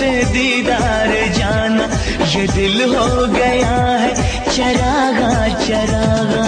से दीदार जाना, ये दिल हो गया है चरागा चरागा।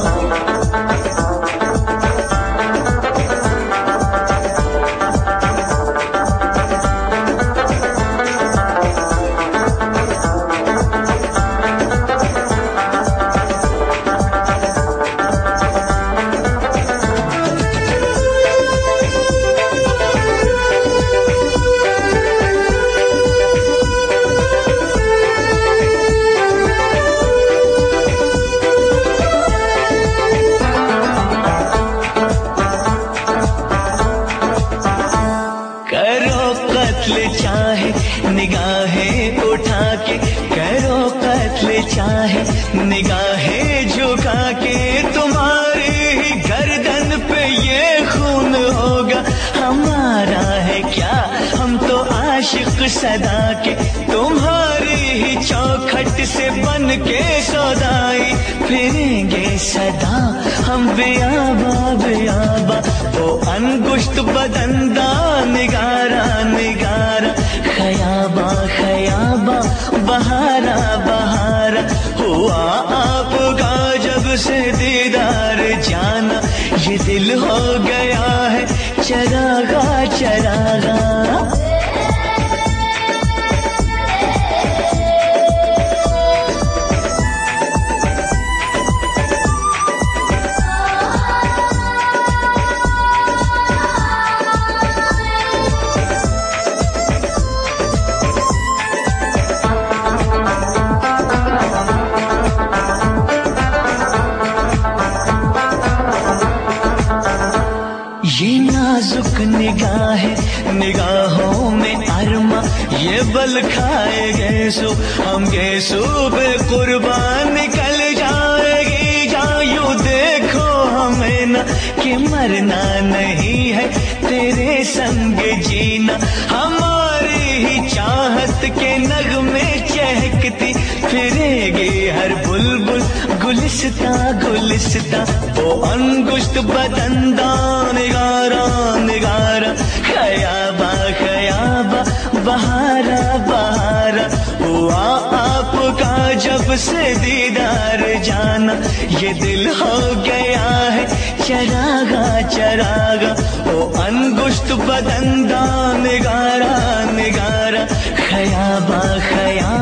चाहे निगाहें उठा के, करो कत्ल चाहे निगाहें झुका के, तुम्हारी ही गर्दन पे ये खून होगा हमारा है क्या, हम तो आशिक सदा के, तुम्हारी ही चौखट से बन के सौदाई फिरेंगे सदा हम बेआबा बेआबा। ओ अनगुश्त बदंदा निगारा निगारा, खयाबा खयाबा बहारा बहारा, हुआ आपका जब से दीदार जाना, ये दिल हो गया है चरागा चरागा। ये नाजुक निगाहें निगाहों में अरमा, ये बल खाएगे सो हम गेसो बेकुर्बान निकल जाएगी। जायूं देखो हमें ना कि मरना नहीं है तेरे संग जीना, हमारी ही चाहत के नगमे चहकती फिरेगी हर बुलबुल गुलिस्ता गुलिस्ता। ओ अनगुश्त बदंदा निगारा निगारा, खयाबा खयाबा बहारा बहारा, हुआ आपका जब से दीदार जाना, ये दिल हो गया है चरागा चरागा। ओ अनगुश्त बदंदा निगारा निगारा, खयाबा खयाबा